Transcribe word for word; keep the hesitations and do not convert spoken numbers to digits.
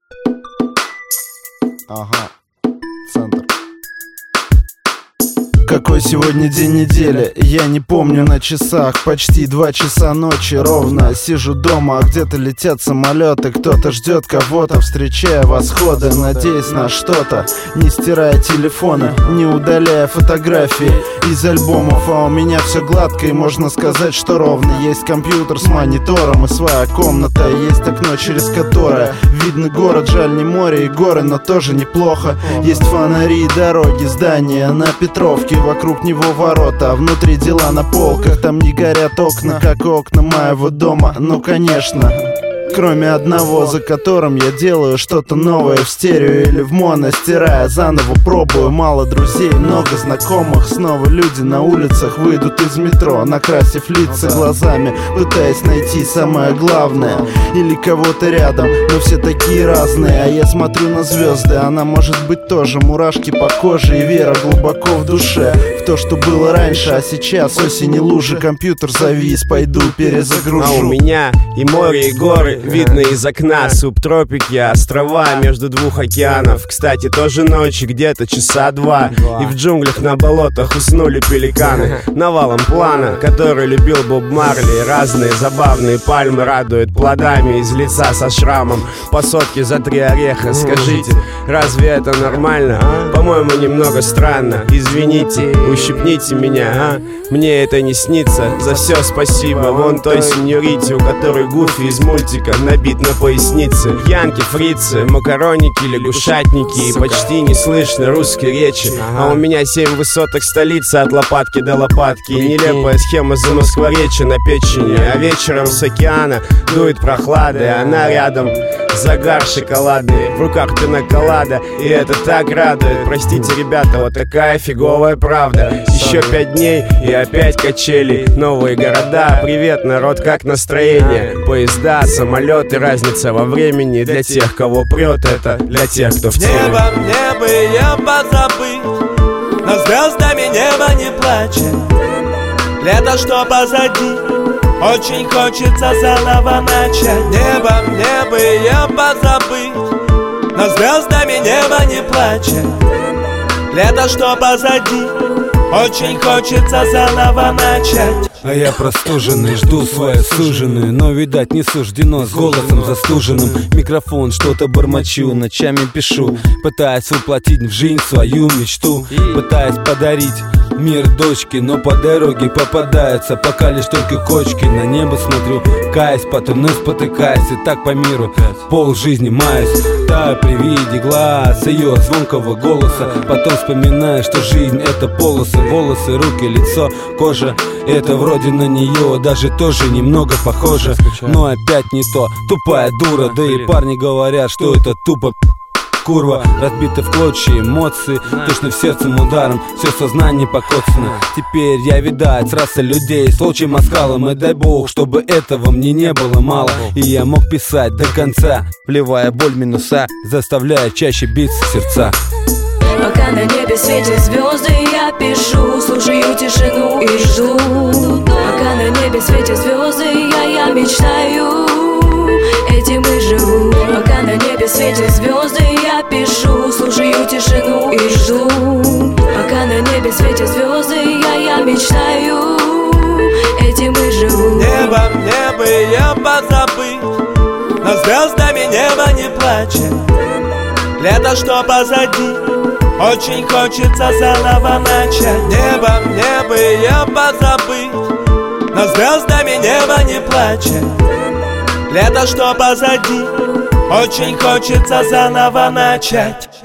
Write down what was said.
Ага, центр. Какой сегодня день недели? Я не помню, на часах почти два часа ночи ровно. Сижу дома, а где-то летят самолеты. Кто-то ждет кого-то, встречая восходы, надеясь на что-то, не стирая телефоны, не удаляя фотографии из альбомов. А у меня все гладко, и можно сказать, что ровно. Есть компьютер с монитором и своя комната, есть окно, через которое видно город. Жаль, не море и горы, но тоже неплохо. Есть фонари и дороги, здания на Петровке, вокруг него ворота, а внутри дела на полках. Там не горят окна, как окна моего дома. Ну конечно, кроме одного, за которым я делаю что-то новое в стерео или в моно, стирая заново, пробую. Мало друзей, много знакомых. Снова люди на улицах выйдут из метро, накрасив лица глазами, пытаясь найти самое главное или кого-то рядом. Но все такие разные, а я смотрю на звезды. Она может быть тоже, мурашки по коже и вера глубоко в душе в то, что было раньше, а сейчас осень и лужи. Компьютер завис, пойду перезагружу. А у меня и море, и горы видно из окна, субтропики, острова между двух океанов. Кстати, тоже ночи, где-то часа два, и в джунглях на болотах уснули пеликаны. Навалом плана, который любил Боб Марли. Разные забавные пальмы радуют плодами из лица со шрамом. По сотке за три ореха. Скажите, разве это нормально? По-моему, немного странно. Извините, ущипните меня, а? Мне это не снится. За все спасибо вон той сеньорите, у которой Гуфи из мультика набит на пояснице. Янки, фрицы, макароники, лягушатники, и почти не слышно русской речи. А у меня семь высоток столицы от лопатки до лопатки. И нелепая схема замоскворечья на печени. А вечером с океана дует прохлада, и она рядом. Загар шоколадный, в руках пинаколада, и это так радует. Простите, ребята, вот такая фиговая правда. Еще пять дней и опять качели. Новые города, привет, народ, как настроение? Поезда, самолеты, разница во времени. Для тех, кого прет, это для тех, кто в теме. Небо, небо, я позабыть, но звездами небо не плачет. Лето, что позади, очень хочется заново начать. Небо, небо, я позабыть, но звездами небо не плачет. Лето, что позади, очень хочется заново начать. А я простуженный, жду свою суженую, но, видать, не суждено. С голосом застуженным микрофон что-то бормочу, ночами пишу, пытаясь воплотить в жизнь свою мечту, пытаясь подарить мир дочке, но по дороге попадаются пока лишь только кочки. На небо смотрю, каюсь, потом спотыкаюсь, и так по миру пол жизни маюсь. Таю при виде глаз ее звонкого голоса, потом вспоминаю, что жизнь это полосы, волосы, руки, лицо, кожа. Это вроде на нее даже тоже немного похоже, но опять не то, тупая дура. Да и парни говорят, что это тупо курва, разбиты в клочья эмоции, точно в сердцем ударом, все сознание покоцано. Теперь я видать раса людей с волчьим оскалом, и дай бог, чтобы этого мне не было мало, и я мог писать до конца, вливая боль минуса, заставляя чаще биться сердца. Пока на небе светят звезды, я пишу, слушаю тишину и жду. Пока на небе светят звезды, я, я мечтаю, этим и живу. Пока на небе светят звезды, я пишу, слушаю тишину и жду. Пока на небе светят звезды, я, я мечтаю, этим и живу. Небо, небо, я позабыть, но звездами небо не плачет. Лето, что позади, очень хочется заново начать. Небо, небо, я позабыть, но звездами небо не плачет. Лето, что позади, очень хочется заново начать.